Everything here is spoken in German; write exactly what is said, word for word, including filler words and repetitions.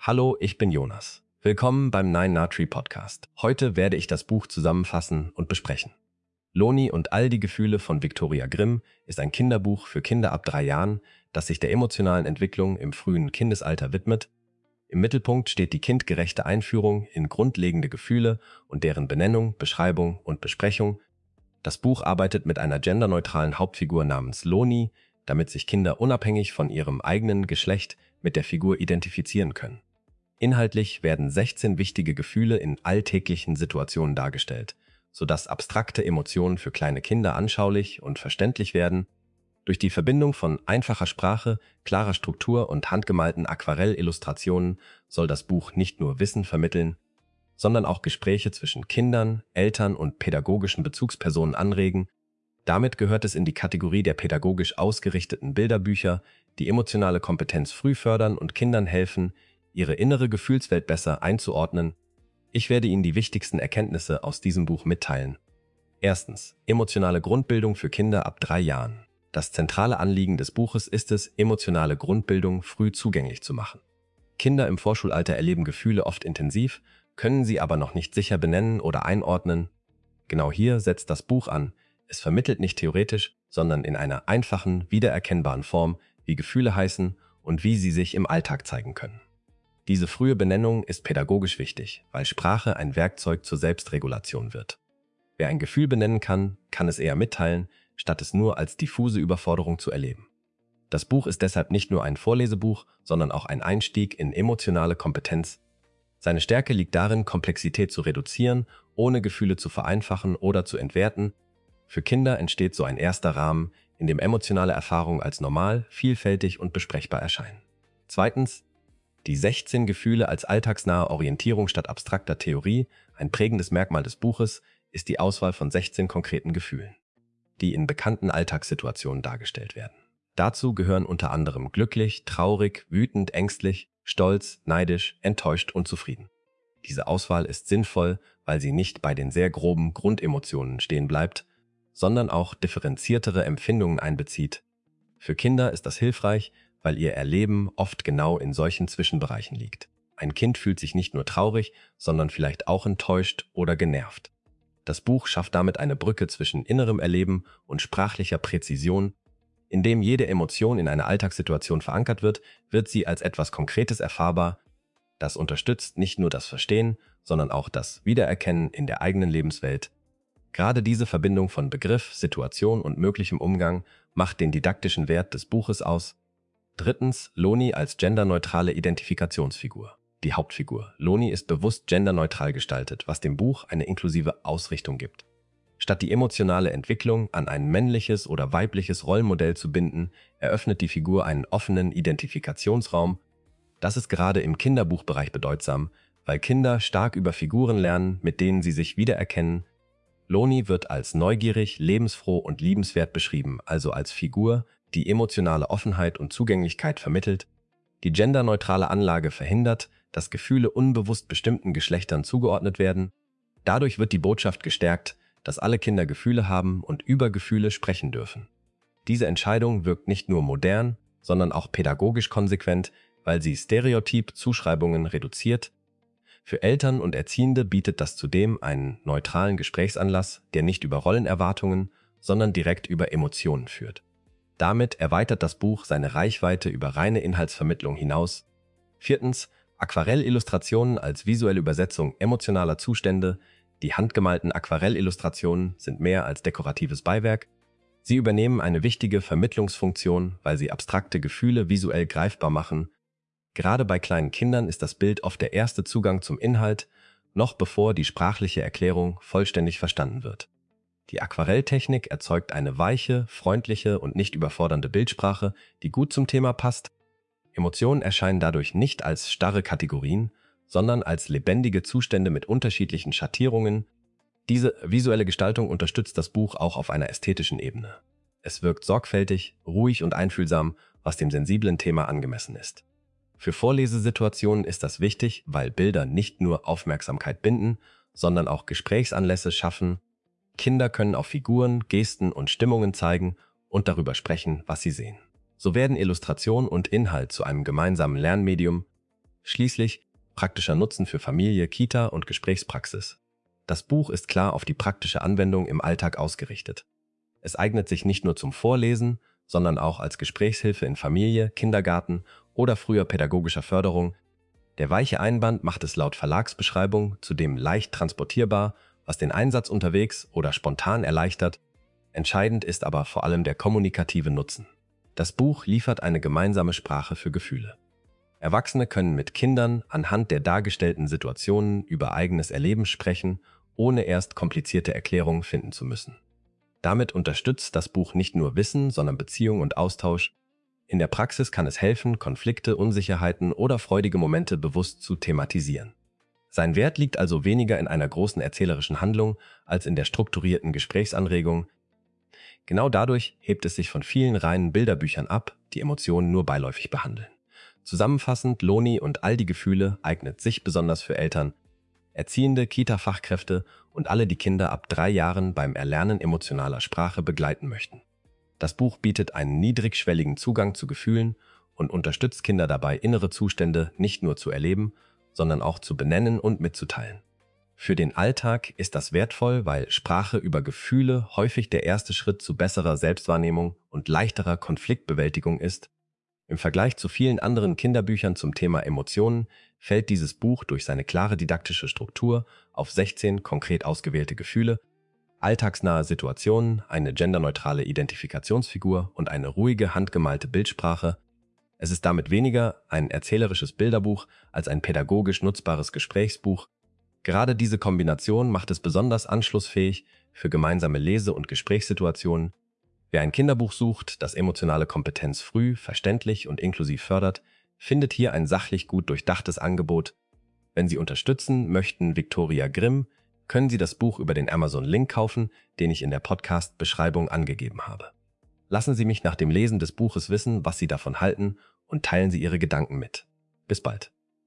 Hallo, ich bin Jonas. Willkommen beim Nine Nine Tree Podcast. Heute werde ich das Buch zusammenfassen und besprechen. Loni und all die Gefühle von Viktoria Grimm ist ein Kinderbuch für Kinder ab drei Jahren, das sich der emotionalen Entwicklung im frühen Kindesalter widmet. Im Mittelpunkt steht die kindgerechte Einführung in grundlegende Gefühle und deren Benennung, Beschreibung und Besprechung. Das Buch arbeitet mit einer genderneutralen Hauptfigur namens Loni, damit sich Kinder unabhängig von ihrem eigenen Geschlecht mit der Figur identifizieren können. Inhaltlich werden sechzehn wichtige Gefühle in alltäglichen Situationen dargestellt, sodass abstrakte Emotionen für kleine Kinder anschaulich und verständlich werden. Durch die Verbindung von einfacher Sprache, klarer Struktur und handgemalten Aquarellillustrationen soll das Buch nicht nur Wissen vermitteln, sondern auch Gespräche zwischen Kindern, Eltern und pädagogischen Bezugspersonen anregen. Damit gehört es in die Kategorie der pädagogisch ausgerichteten Bilderbücher, die emotionale Kompetenz früh fördern und Kindern helfen, ihre innere Gefühlswelt besser einzuordnen. Ich werde Ihnen die wichtigsten Erkenntnisse aus diesem Buch mitteilen. Erstens. Emotionale Grundbildung für Kinder ab drei Jahren. Das zentrale Anliegen des Buches ist es, emotionale Grundbildung früh zugänglich zu machen. Kinder im Vorschulalter erleben Gefühle oft intensiv, können sie aber noch nicht sicher benennen oder einordnen. Genau hier setzt das Buch an. Es vermittelt nicht theoretisch, sondern in einer einfachen, wiedererkennbaren Form, wie Gefühle heißen und wie sie sich im Alltag zeigen können. Diese frühe Benennung ist pädagogisch wichtig, weil Sprache ein Werkzeug zur Selbstregulation wird. Wer ein Gefühl benennen kann, kann es eher mitteilen, statt es nur als diffuse Überforderung zu erleben. Das Buch ist deshalb nicht nur ein Vorlesebuch, sondern auch ein Einstieg in emotionale Kompetenz. Seine Stärke liegt darin, Komplexität zu reduzieren, ohne Gefühle zu vereinfachen oder zu entwerten. Für Kinder entsteht so ein erster Rahmen, in dem emotionale Erfahrungen als normal, vielfältig und besprechbar erscheinen. Zweitens. Die sechzehn Gefühle als alltagsnahe Orientierung statt abstrakter Theorie. Ein prägendes Merkmal des Buches ist die Auswahl von sechzehn konkreten Gefühlen, die in bekannten Alltagssituationen dargestellt werden. Dazu gehören unter anderem glücklich, traurig, wütend, ängstlich, stolz, neidisch, enttäuscht und zufrieden. Diese Auswahl ist sinnvoll, weil sie nicht bei den sehr groben Grundemotionen stehen bleibt, sondern auch differenziertere Empfindungen einbezieht. Für Kinder ist das hilfreich, weil ihr Erleben oft genau in solchen Zwischenbereichen liegt. Ein Kind fühlt sich nicht nur traurig, sondern vielleicht auch enttäuscht oder genervt. Das Buch schafft damit eine Brücke zwischen innerem Erleben und sprachlicher Präzision. Indem jede Emotion in einer Alltagssituation verankert wird, wird sie als etwas Konkretes erfahrbar. Das unterstützt nicht nur das Verstehen, sondern auch das Wiedererkennen in der eigenen Lebenswelt. Gerade diese Verbindung von Begriff, Situation und möglichem Umgang macht den didaktischen Wert des Buches aus. Drittens. Loni als genderneutrale Identifikationsfigur. Die Hauptfigur. Loni ist bewusst genderneutral gestaltet, was dem Buch eine inklusive Ausrichtung gibt. Statt die emotionale Entwicklung an ein männliches oder weibliches Rollenmodell zu binden, eröffnet die Figur einen offenen Identifikationsraum. Das ist gerade im Kinderbuchbereich bedeutsam, weil Kinder stark über Figuren lernen, mit denen sie sich wiedererkennen. Loni wird als neugierig, lebensfroh und liebenswert beschrieben, also als Figur, die emotionale Offenheit und Zugänglichkeit vermittelt. Die genderneutrale Anlage verhindert, dass Gefühle unbewusst bestimmten Geschlechtern zugeordnet werden. Dadurch wird die Botschaft gestärkt, dass alle Kinder Gefühle haben und über Gefühle sprechen dürfen. Diese Entscheidung wirkt nicht nur modern, sondern auch pädagogisch konsequent, weil sie Stereotyp-Zuschreibungen reduziert. Für Eltern und Erziehende bietet das zudem einen neutralen Gesprächsanlass, der nicht über Rollenerwartungen, sondern direkt über Emotionen führt. Damit erweitert das Buch seine Reichweite über reine Inhaltsvermittlung hinaus. Viertens. Aquarellillustrationen als visuelle Übersetzung emotionaler Zustände. Die handgemalten Aquarellillustrationen sind mehr als dekoratives Beiwerk. Sie übernehmen eine wichtige Vermittlungsfunktion, weil sie abstrakte Gefühle visuell greifbar machen. Gerade bei kleinen Kindern ist das Bild oft der erste Zugang zum Inhalt, noch bevor die sprachliche Erklärung vollständig verstanden wird. Die Aquarelltechnik erzeugt eine weiche, freundliche und nicht überfordernde Bildsprache, die gut zum Thema passt. Emotionen erscheinen dadurch nicht als starre Kategorien, sondern als lebendige Zustände mit unterschiedlichen Schattierungen. Diese visuelle Gestaltung unterstützt das Buch auch auf einer ästhetischen Ebene. Es wirkt sorgfältig, ruhig und einfühlsam, was dem sensiblen Thema angemessen ist. Für Vorlesesituationen ist das wichtig, weil Bilder nicht nur Aufmerksamkeit binden, sondern auch Gesprächsanlässe schaffen. Kinder können auf Figuren, Gesten und Stimmungen zeigen und darüber sprechen, was sie sehen. So werden Illustration und Inhalt zu einem gemeinsamen Lernmedium. Schließlich praktischer Nutzen für Familie, Kita und Gesprächspraxis. Das Buch ist klar auf die praktische Anwendung im Alltag ausgerichtet. Es eignet sich nicht nur zum Vorlesen, sondern auch als Gesprächshilfe in Familie, Kindergarten oder früher pädagogischer Förderung. Der weiche Einband macht es laut Verlagsbeschreibung zudem leicht transportierbar, was den Einsatz unterwegs oder spontan erleichtert. Entscheidend ist aber vor allem der kommunikative Nutzen. Das Buch liefert eine gemeinsame Sprache für Gefühle. Erwachsene können mit Kindern anhand der dargestellten Situationen über eigenes Erleben sprechen, ohne erst komplizierte Erklärungen finden zu müssen. Damit unterstützt das Buch nicht nur Wissen, sondern Beziehung und Austausch. In der Praxis kann es helfen, Konflikte, Unsicherheiten oder freudige Momente bewusst zu thematisieren. Sein Wert liegt also weniger in einer großen erzählerischen Handlung als in der strukturierten Gesprächsanregung. Genau dadurch hebt es sich von vielen reinen Bilderbüchern ab, die Emotionen nur beiläufig behandeln. Zusammenfassend, Loni und all die Gefühle eignet sich besonders für Eltern, Erziehende, Kita-Fachkräfte und alle, die Kinder ab drei Jahren beim Erlernen emotionaler Sprache begleiten möchten. Das Buch bietet einen niedrigschwelligen Zugang zu Gefühlen und unterstützt Kinder dabei, innere Zustände nicht nur zu erleben, sondern auch zu benennen und mitzuteilen. Für den Alltag ist das wertvoll, weil Sprache über Gefühle häufig der erste Schritt zu besserer Selbstwahrnehmung und leichterer Konfliktbewältigung ist. Im Vergleich zu vielen anderen Kinderbüchern zum Thema Emotionen fällt dieses Buch durch seine klare didaktische Struktur auf sechzehn konkret ausgewählte Gefühle, alltagsnahe Situationen, eine genderneutrale Identifikationsfigur und eine ruhige, handgemalte Bildsprache. Es ist damit weniger ein erzählerisches Bilderbuch als ein pädagogisch nutzbares Gesprächsbuch. Gerade diese Kombination macht es besonders anschlussfähig für gemeinsame Lese- und Gesprächssituationen. Wer ein Kinderbuch sucht, das emotionale Kompetenz früh, verständlich und inklusiv fördert, findet hier ein sachlich gut durchdachtes Angebot. Wenn Sie unterstützen möchten Viktoria Grimm, können Sie das Buch über den Amazon-Link kaufen, den ich in der Podcast-Beschreibung angegeben habe. Lassen Sie mich nach dem Lesen des Buches wissen, was Sie davon halten, und teilen Sie Ihre Gedanken mit. Bis bald.